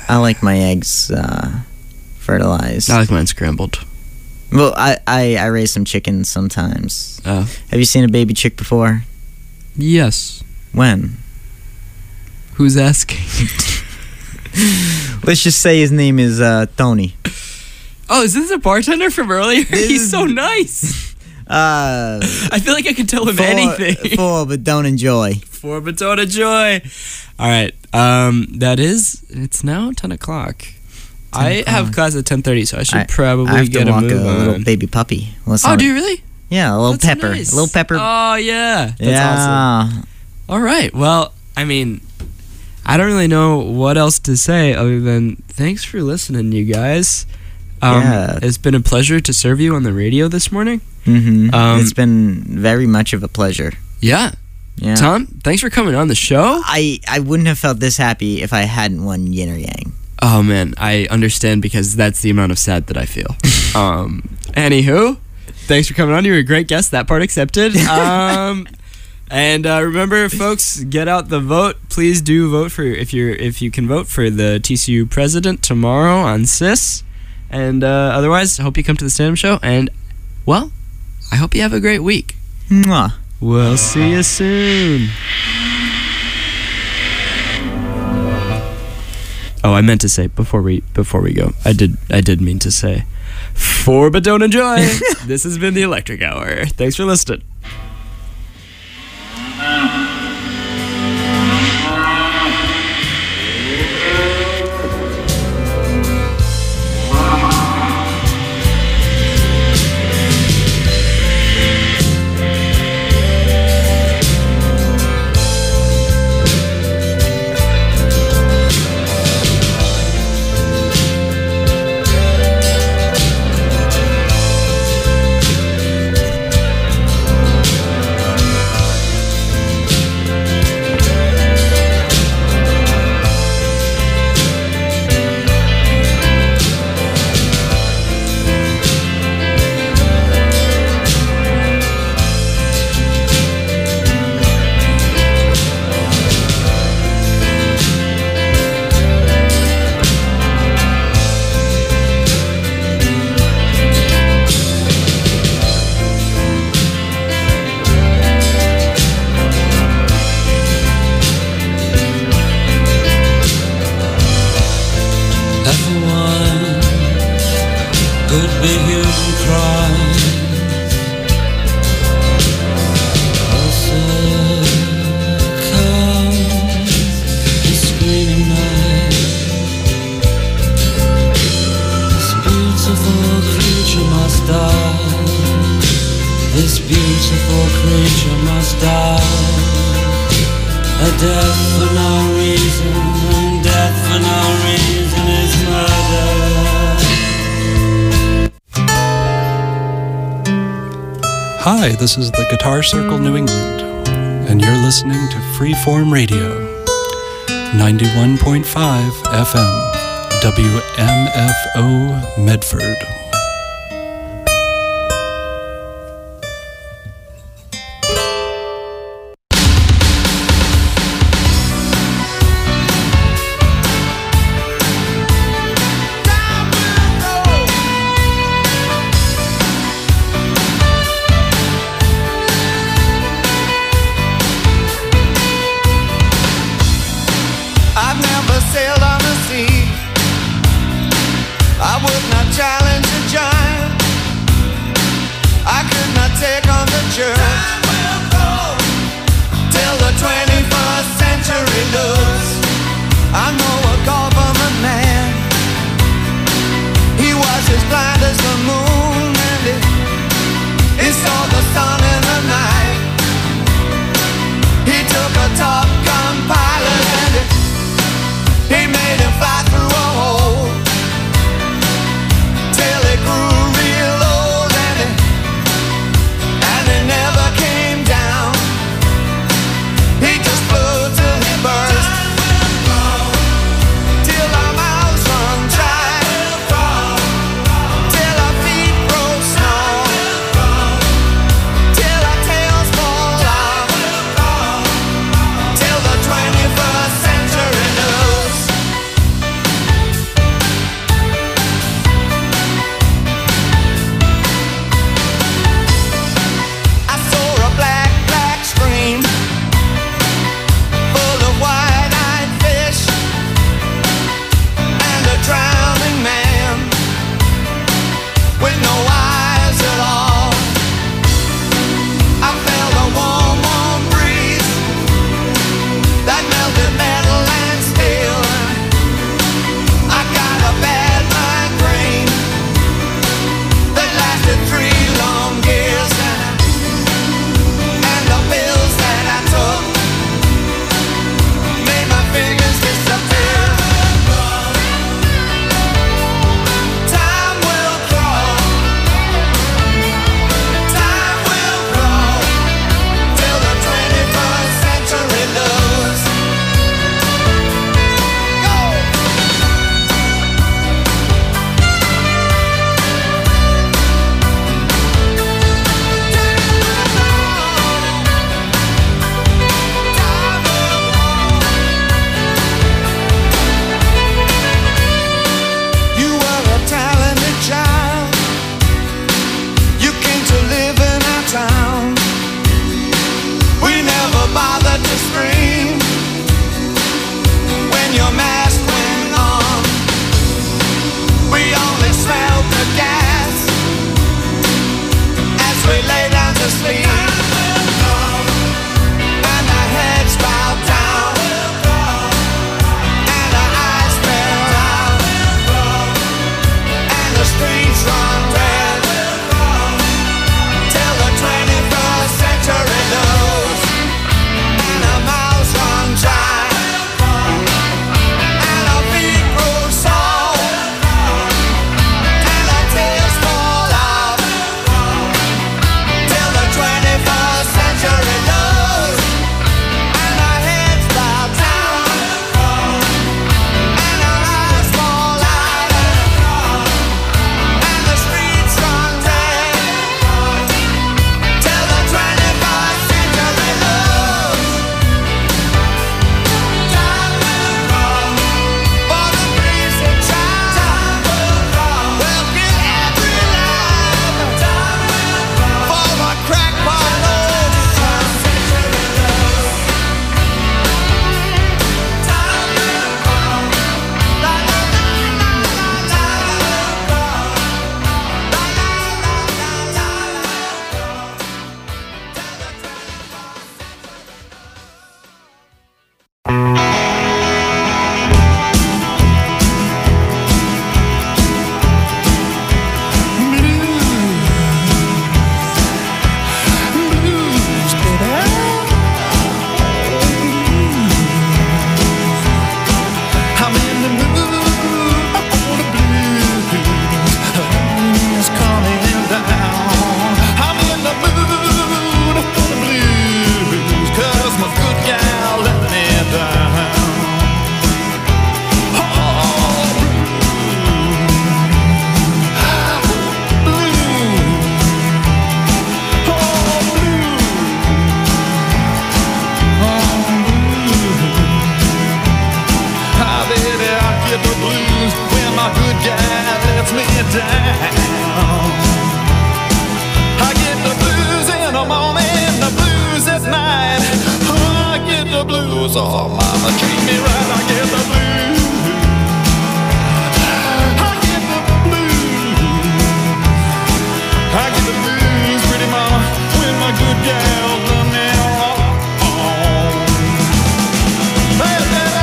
I like my eggs fertilized. I like mine scrambled. Well, I raise some chickens sometimes. Oh. Have you seen a baby chick before? Yes. When? Who's asking? Let's just say his name is Tony. Oh, is this a bartender from earlier? He's so nice. I feel like I could tell him anything. For but don't enjoy. For but don't enjoy. All right. It's now 10 o'clock. I have class at 10:30, so I should probably get a move on. I have to walk a little baby puppy. Do you really? Yeah, a little That's pepper. nice. A little pepper. Oh, yeah. That's yeah. awesome. All right. Well, I mean, I don't really know what else to say other than thanks for listening, you guys. It's been a pleasure to serve you on the radio this morning. Mm-hmm. It's been very much of a pleasure. Yeah. Tom, thanks for coming on the show. I wouldn't have felt this happy if I hadn't won Yin or Yang. Oh, man, I understand because that's the amount of sad that I feel. Anywho, thanks for coming on. You were a great guest. That part accepted. And remember, folks, get out the vote. Please do vote for if you can vote for the TCU president tomorrow on CIS. And otherwise, I hope you come to the stand-up show. And, well, I hope you have a great week. Mwah. We'll see you soon. Oh, I meant to say before we go. I did mean to say, for but don't enjoy. This has been the Electric Hour. Thanks for listening. Hi, this is the Guitar Circle New England, and you're listening to Freeform Radio, 91.5 FM, WMFO Medford. He took a Top Gun pilot and he made down. I get the blues in the morning, the blues at night. Oh, I get the blues, oh mama, treat me right. I get the blues. I get the blues. I get the blues, pretty mama, when my good gal done me wrong. Hey, baby.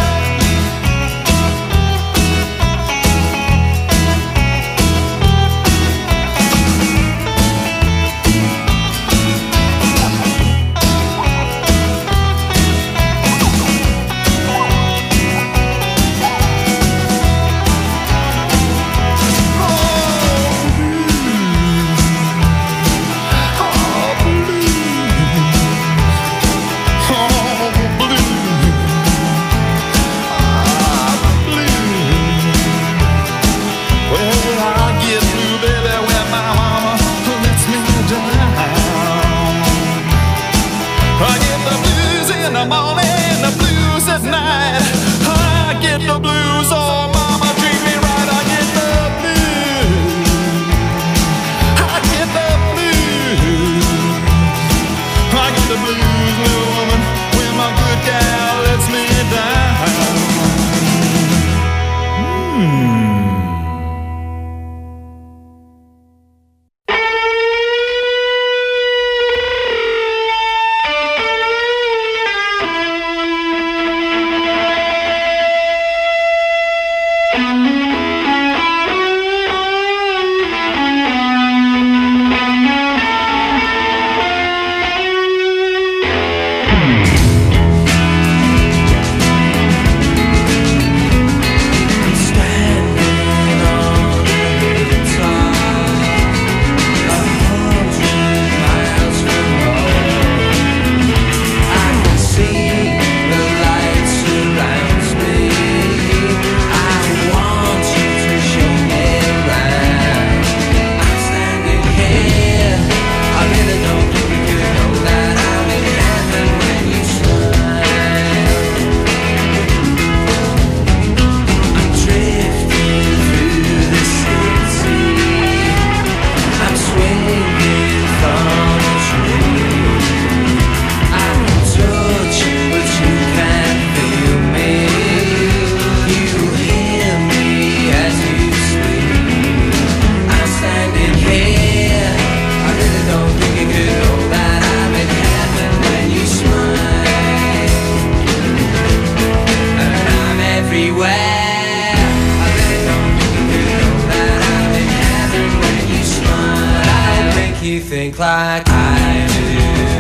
Think like I do.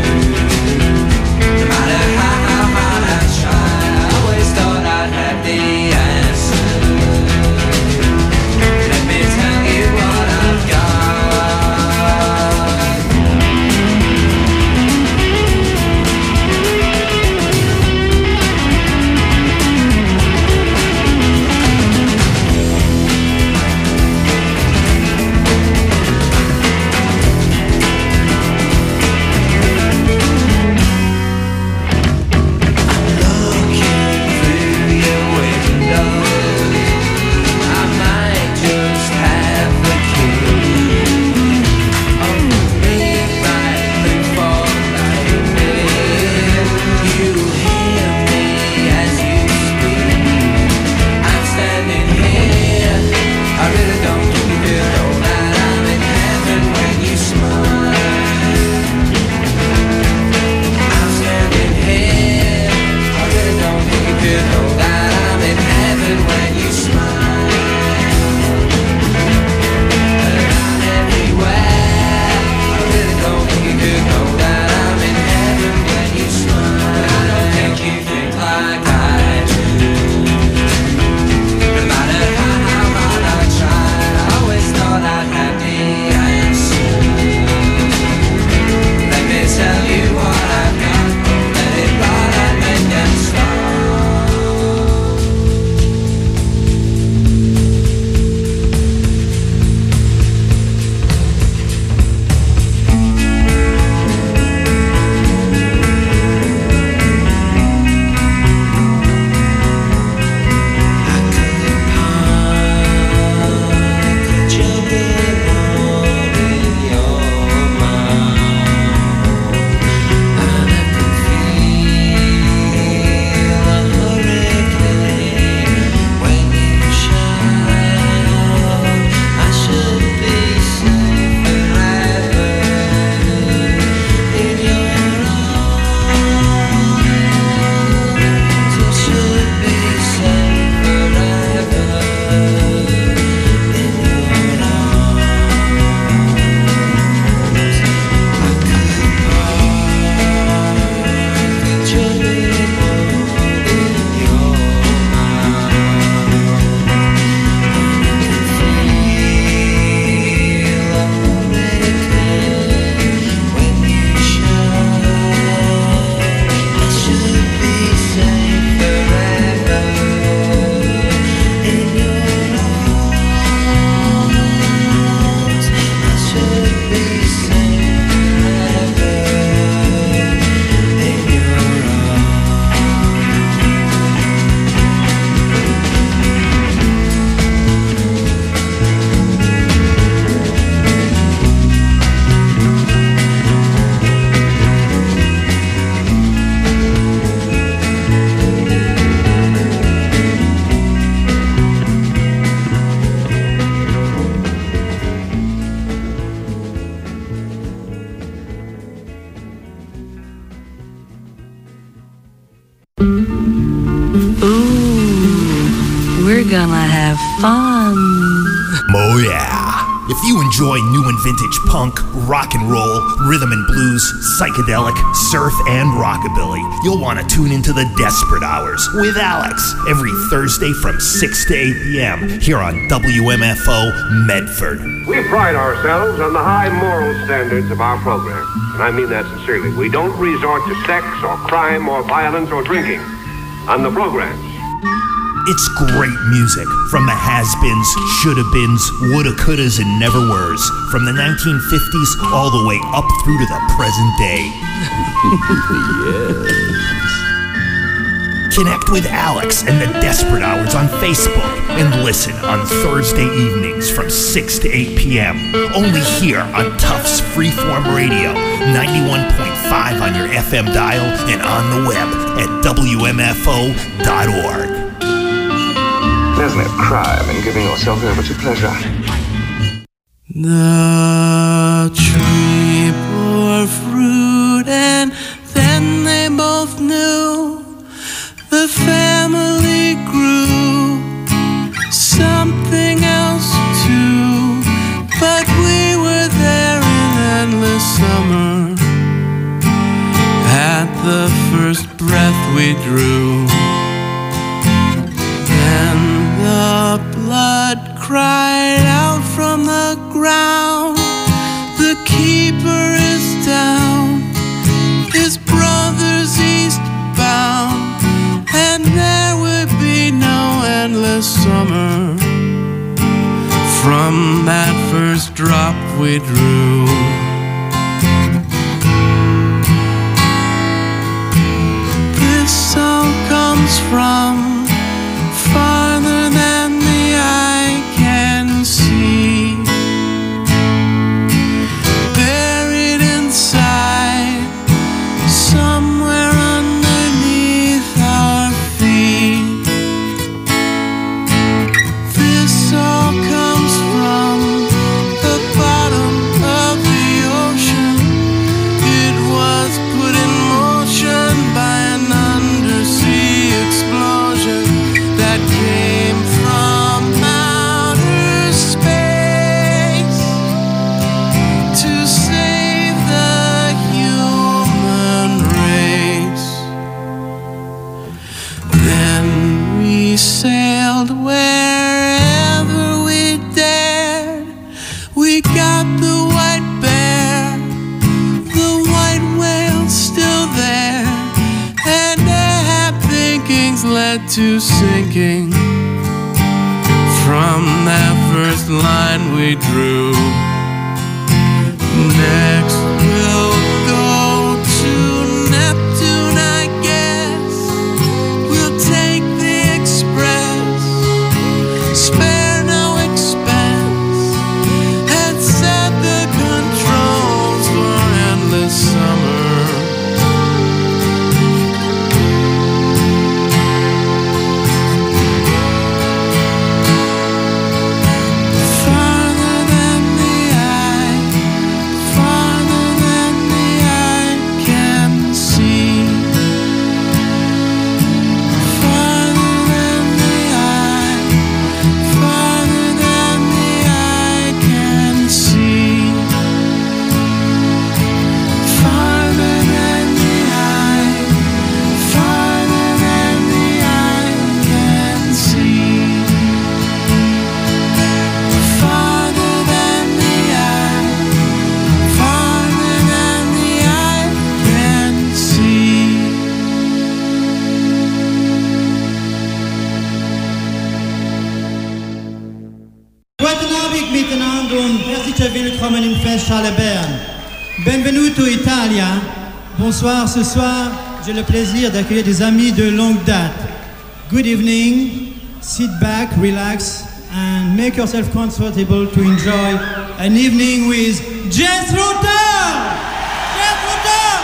No matter how hard I try, I always thought I'd have the answer. Let me tell you what I've We're gonna have fun. Oh yeah. If you enjoy new and vintage punk, rock and roll, rhythm and blues, psychedelic, surf, and rockabilly, you'll want to tune into the Desperate Hours with Alex every Thursday from 6 to 8 p.m. here on WMFO Medford. We pride ourselves on the high moral standards of our program, and I mean that sincerely. We don't resort to sex or crime or violence or drinking on the programs. It's great music from the has-beens, shoulda-beens, woulda-couldas, and never-weres, from the 1950s all the way up through to the present day. Yes. Connect with Alex and the Desperate Hours on Facebook and listen on Thursday evenings from 6 to 8 p.m. Only here on Tufts Freeform Radio, 91.5 on your FM dial and on the web at WMFO.org. There's no crime in giving yourself over to pleasure. The tree bore fruit and then they both knew the family grew something else too. But we were there in endless summer at the first breath we drew. The blood cried out from the ground. The keeper is down, his brother's eastbound, and there would be no endless summer from that first drop we drew. This song comes from farther than the eye can see, buried inside, somewhere underneath our feet. This all comes from the bottom of the ocean. It was put in motion by an undersea explosion that came from outer space to save the human race. Then we sailed wherever we dared. We got the white bear, the white whale still there, and their thinkings led to sinking from that first line we drew. Next we'll go to Neptune, I guess. We'll take the express, spare no expense, and set the controls for endless summer. Willkommen im Festhalle Bern. Benvenuto Italia. Bonsoir, ce soir, j'ai le plaisir d'accueillir des amis de longue date. Good evening, sit back, relax, and make yourself comfortable to enjoy an evening with Jethro Tull! Jethro Tull!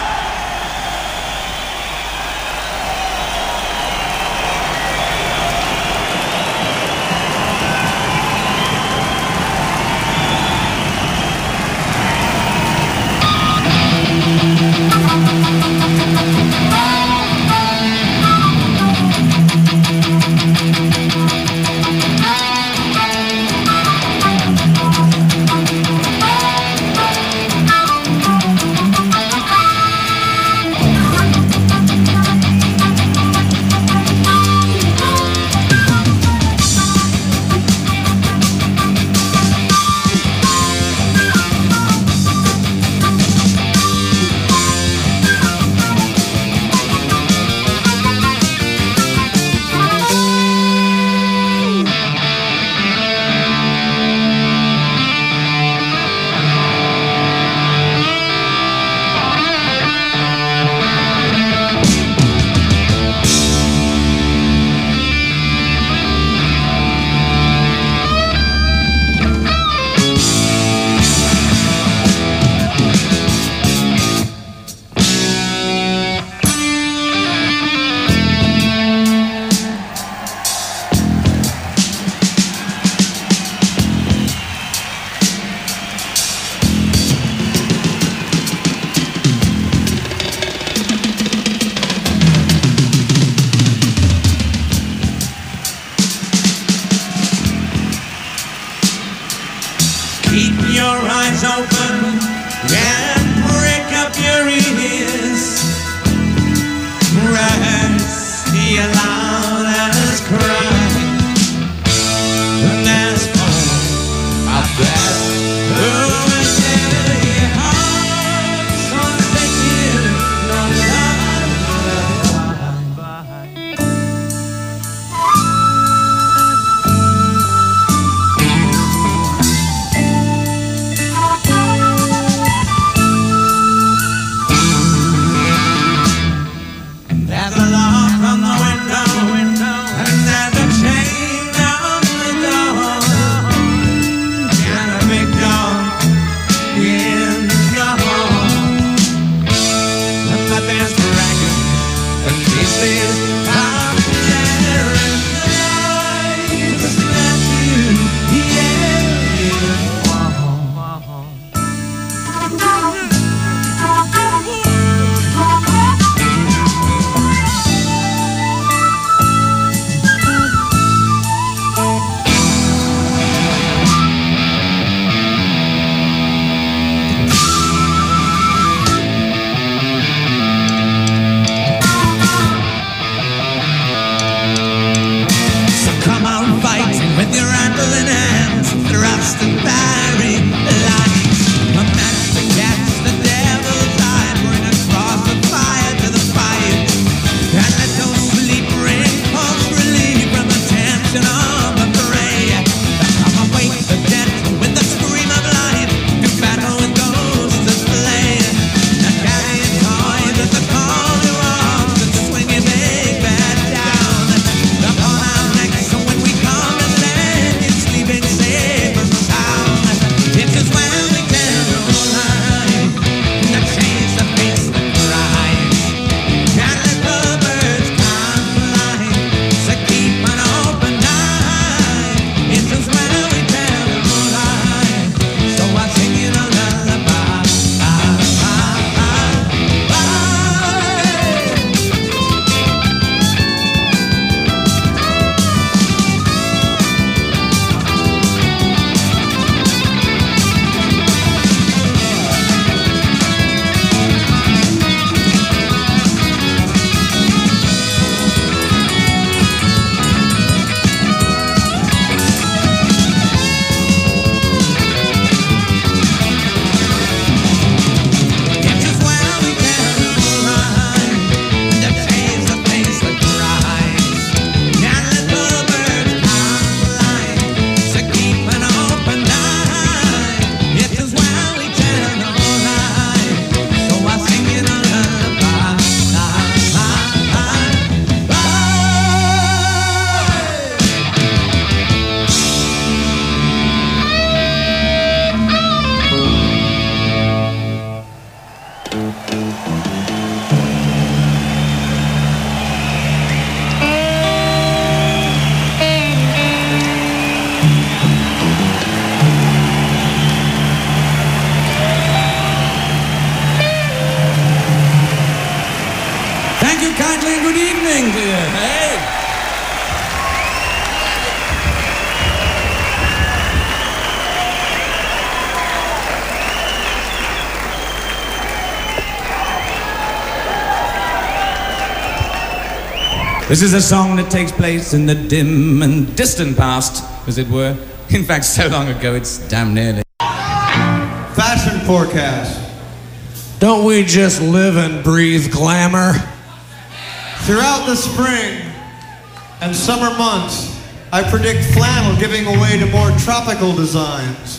keep your eyes open and break up your ears. Rest aloud as cry. And as for our best, who will tell your hearts on thinking of there's a lock on the window, and there's a chain on the door, and a big dog in the hall. But there's dragons and pieces of terror and lies that you come on, fighting with your handling hands, thrust and parry lines. A match to catch the devil's eye, bring across the fire to the fight. And let no sleep bring false relief from the tension of the fray. Come awake the dead with the scream of life, do battle with ghosts display. Now carry your toys at the call to arms and swing your big bat down upon our necks. So when we come and land, you're sleeping safe and sound. It's as well we can lie, not change the face that cries. Can't let the birds come fly, so keep an open eye. It's as well we can lie, so I'll sing you a lullaby. It's as well we can lie, that change the face that cries. Can't let the birds come fly, so keep an open eye. It's as well we can lie, so I'll sing you a lullaby. Thank you kindly and good evening to you. Hey. This is a song that takes place in the dim and distant past, as it were. In fact, so long ago, it's damn nearly. Fashion forecast. Don't we just live and breathe glamour? Throughout the spring and summer months, I predict flannel giving away to more tropical designs.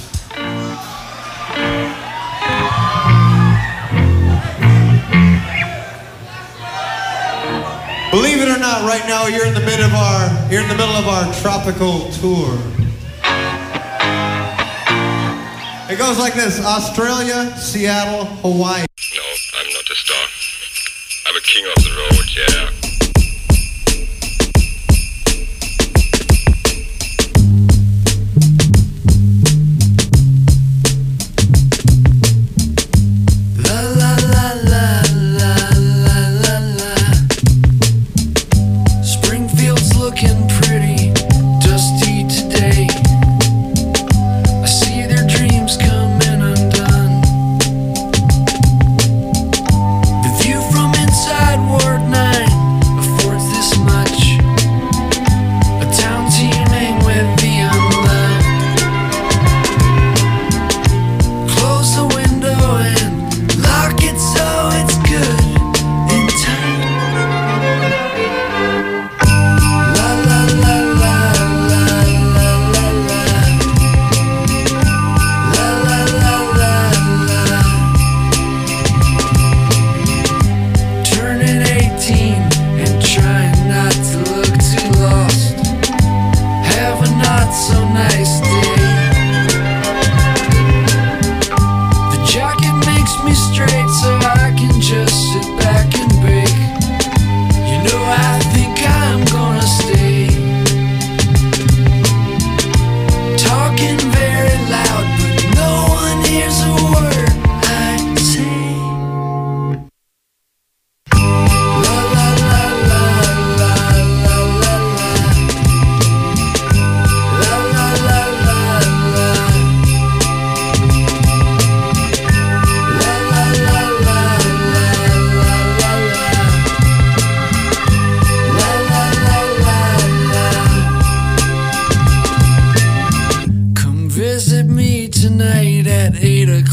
Believe it or not, right now you're in the middle of our tropical tour. It goes like this: Australia, Seattle, Hawaii. No, I'm not a star. I'm a king of the road, yeah. Springfield's looking pretty dusty today. I see their dreams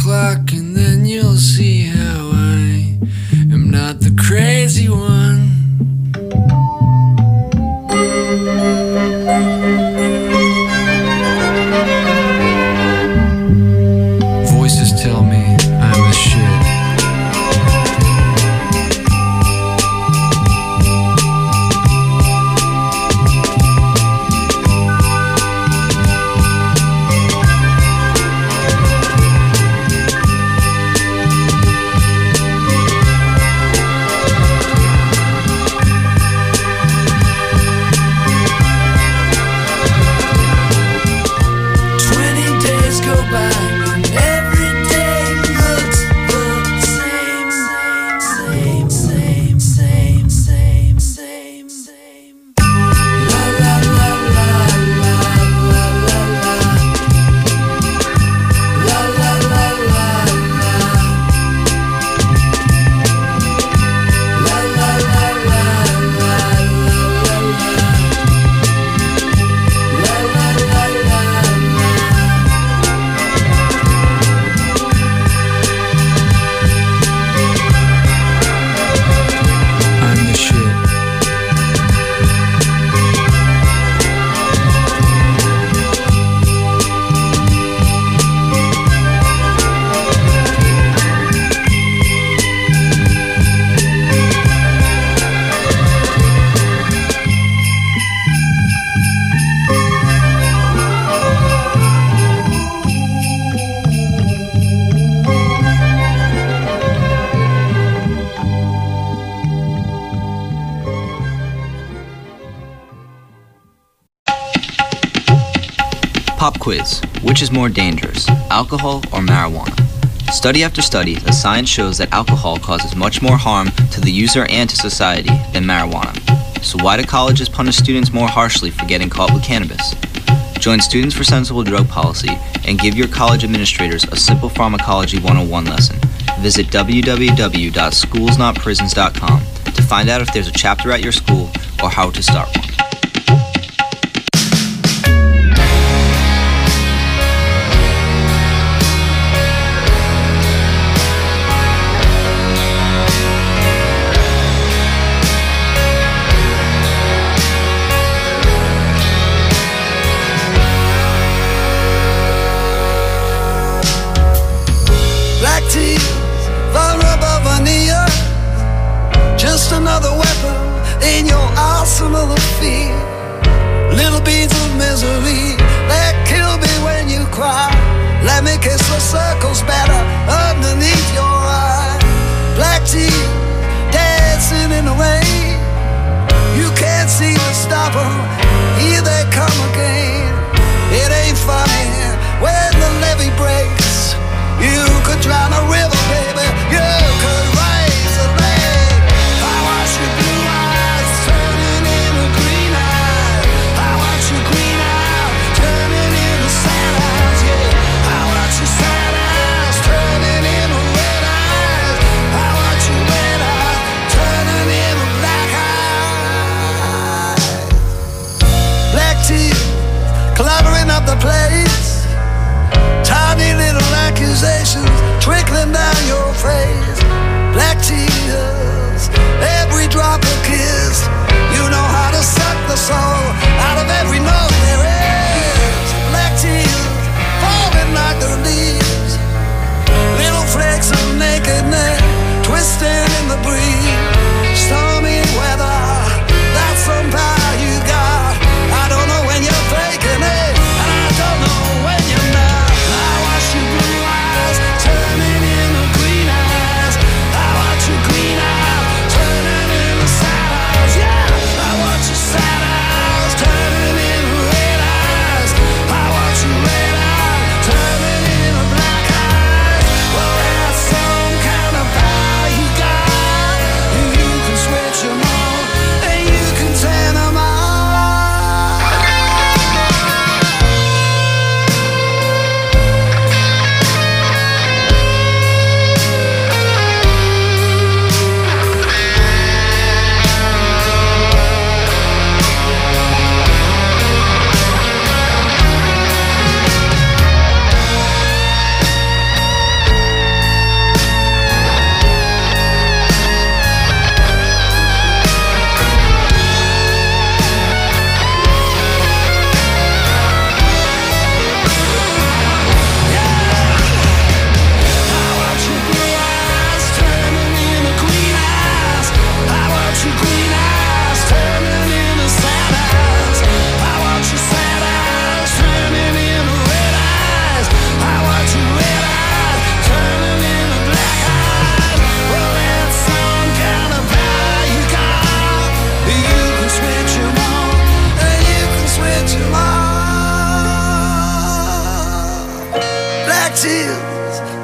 clock, and then you'll see how I am not the crazy one. Voices tell me I'm the shit. Pop quiz. Which is more dangerous, alcohol or marijuana? Study after study, the science shows that alcohol causes much more harm to the user and to society than marijuana. So why do colleges punish students more harshly for getting caught with cannabis? Join Students for Sensible Drug Policy and give your college administrators a simple pharmacology 101 lesson. Visit www.schoolsnotprisons.com to find out if there's a chapter at your school or how to start one. Just another weapon in your arsenal of fear. Little beads of misery that kill me when you cry. Let me kiss the circles better underneath your eye. Black tea dancing in the rain. You can't seem to stop them. Here they come again. It ain't funny when the levee breaks. You could drown a river, baby. You could raise a lake. I watch your blue eyes turning into green eyes. I watch your green eyes turning into sad eyes. Yeah, I watch your sad eyes turning into red eyes. I watch your red eyes turning into black eyes. Black tears cluttering up the place. Tiny little accusations trickling down your face. Black tears, every drop a kiss. You know how to suck the soul out of every note there is. Black tears falling like the leaves. Little flakes of nakedness twisting in the breeze. Stormy weather, that's some power you got. I don't know when you're faking it, and I don't know when you're not. I watch your blue eyes turning into green eyes. I watch your green eyes turning into sad eyes. Yeah, I watch your sad eyes turning into red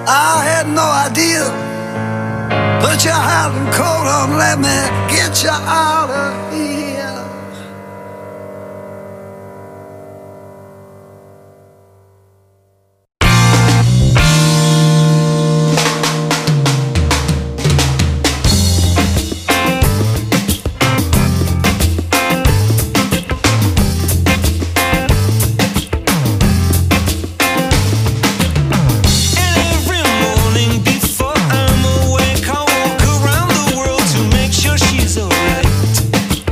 I had no idea. Put your hat and coat on, let me get you out of here. Before I'm awake, I walk around the world to make sure she's alright.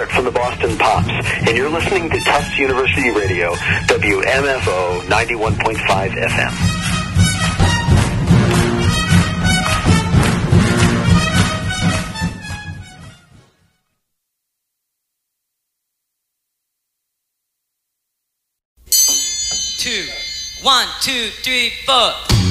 Clark from the Boston Pops, and you're listening to Tufts University Radio, WMFO 91.5 FM. Two, 1, 2, 3, 4.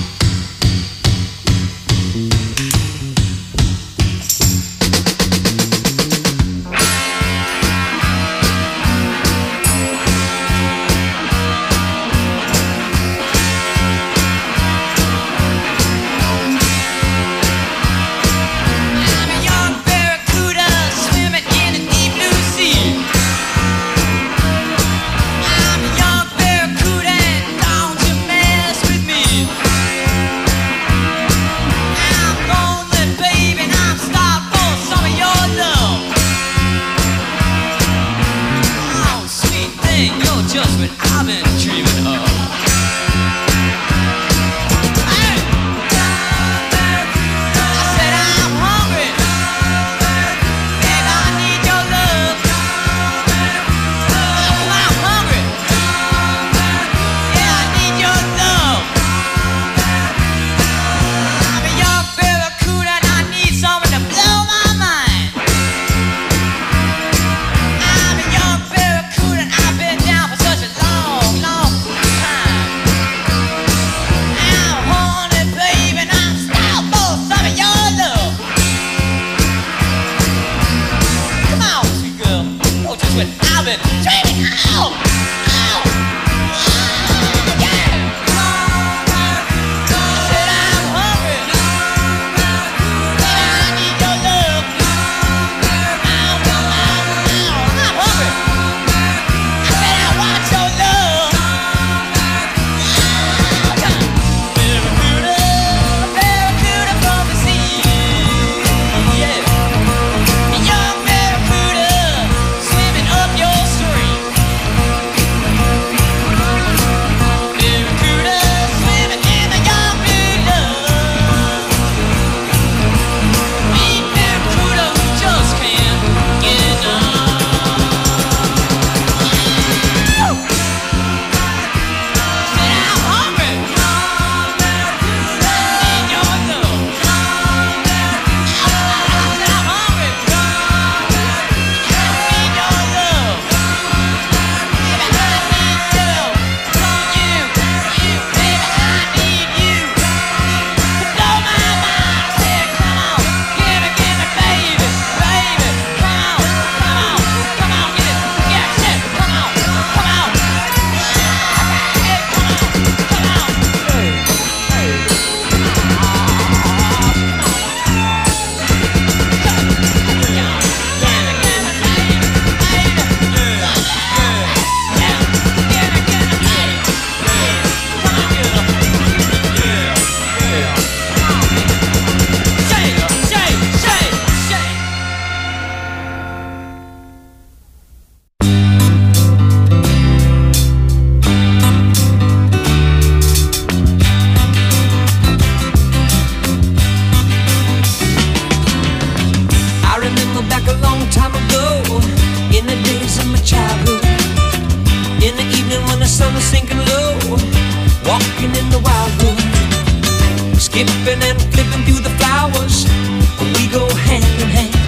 Skipping and flipping through the flowers, we go hand in hand.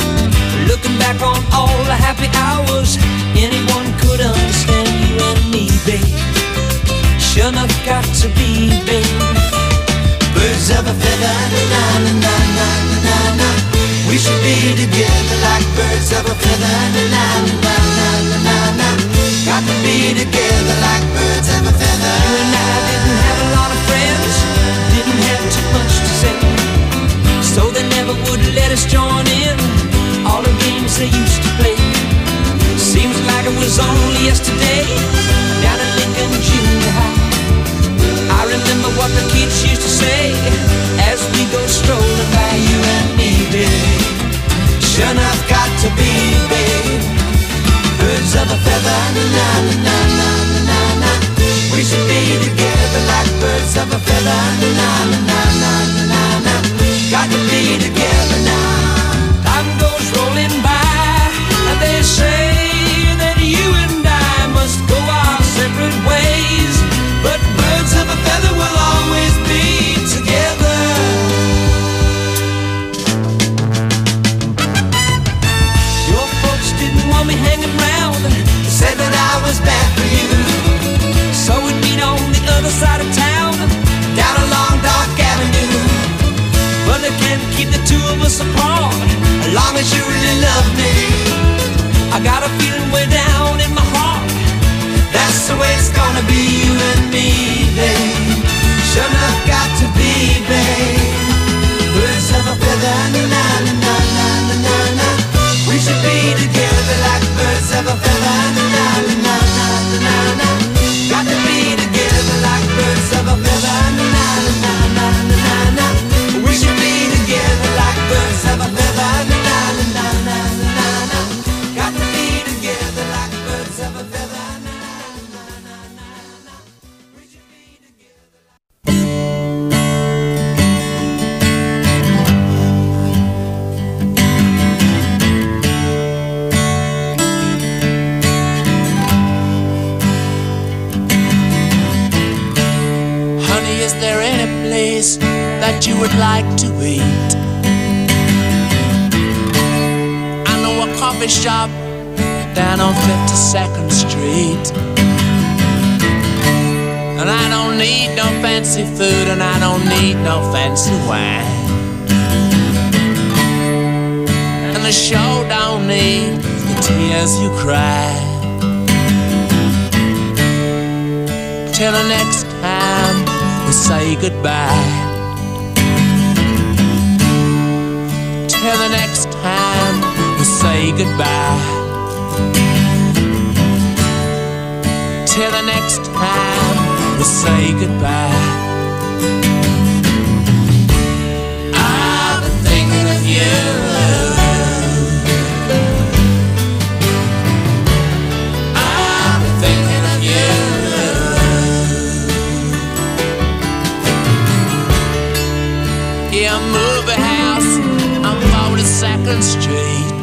Looking back on all the happy hours, anyone could understand you and me, babe. Sure enough, got to be, babe. Birds of a feather, na na na na na na. We should be together like birds of a feather, na na na na na na. Got to be together like birds of a feather. You and I didn't have a lot of friends, didn't have too much to say, so they never would let us join in all the games they used to play. Seems like it was only yesterday down at Lincoln Junior High. I remember what the kids used to say as we go strolling by, you and me, babe. Sure enough, got to be, babe. Birds of a feather, na na na na na na. We should be together like birds of a feather, na na na na na na. Got to be together now. Time goes rolling by, and they say hanging round, said that I was bad for you. So we'd meet on the other side of town, down a long dark avenue. But I can't keep the two of us apart, as long as you really love me. I got a feeling way down in my heart, that's the way it's gonna be, you and me, babe. Sure enough, got to be, babe. Birds of a feather, na na na na na na na. We should be together like birds of a feather, na na na na na na na. Got to be together like birds of a feather, na na na na na na na. We should be together like birds of a feather, na na na na na na na. Got to be together like birds of a feather. Is there any place that you would like to eat? I know a coffee shop down on 52nd Street. And I don't need no fancy food, and I don't need no fancy wine. And the show don't need the tears you cry. Till the next time we say goodbye. Till the next time we say goodbye. Till the next time we say goodbye. I've been thinking of you. I've been thinking of you. Yeah, a movie house on 42nd Street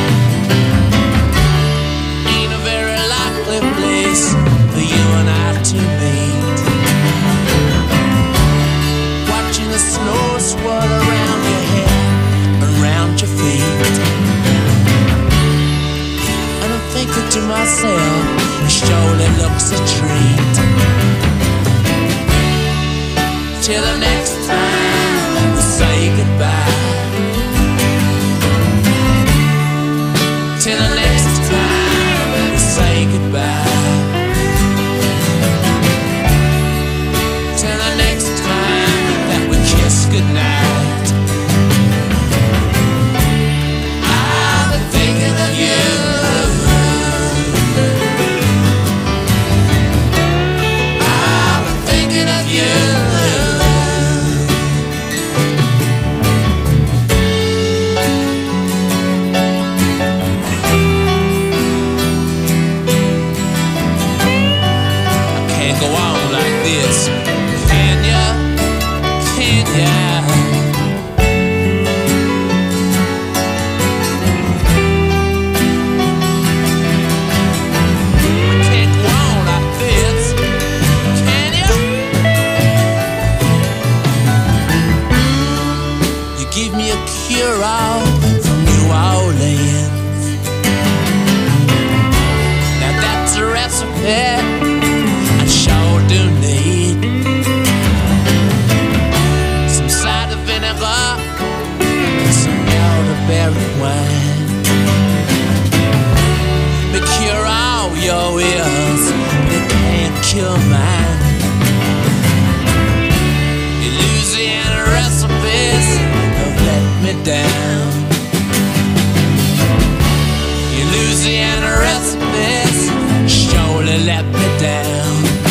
ain't a very likely place for you and I to meet. Watching the snow swirl around your hair, around your feet. And I'm thinking to myself, it surely looks a treat. Till the next time we say goodbye. Till the next time we say goodbye. Till the next time that we kiss goodnight. I've been thinking of you. I've been thinking of you. I sure do need some cider vinegar and some elderberry wine. Me cure all your ills, but it can't cure mine. Your Louisiana recipes have let me down. Your Louisiana recipes surely let me down.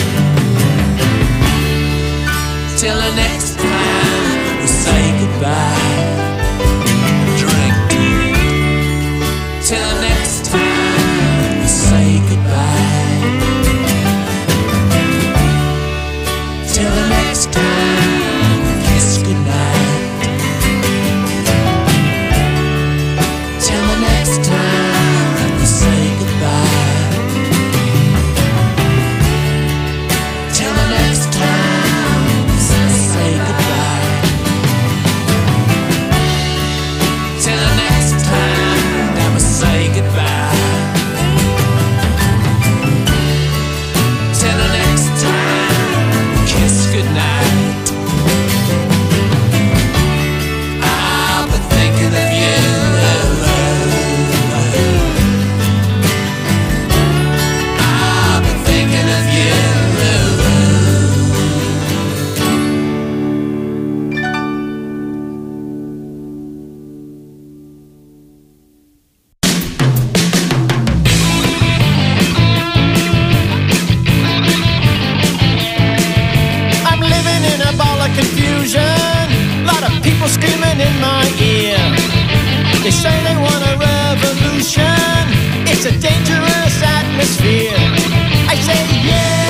Till the next time we say goodbye. Drink deep. Till the next time we say goodbye. Till the next time we kiss goodnight. Till the next time we say goodbye. people screaming in my ear. They say they want a revolution. It's a dangerous atmosphere. I say yeah.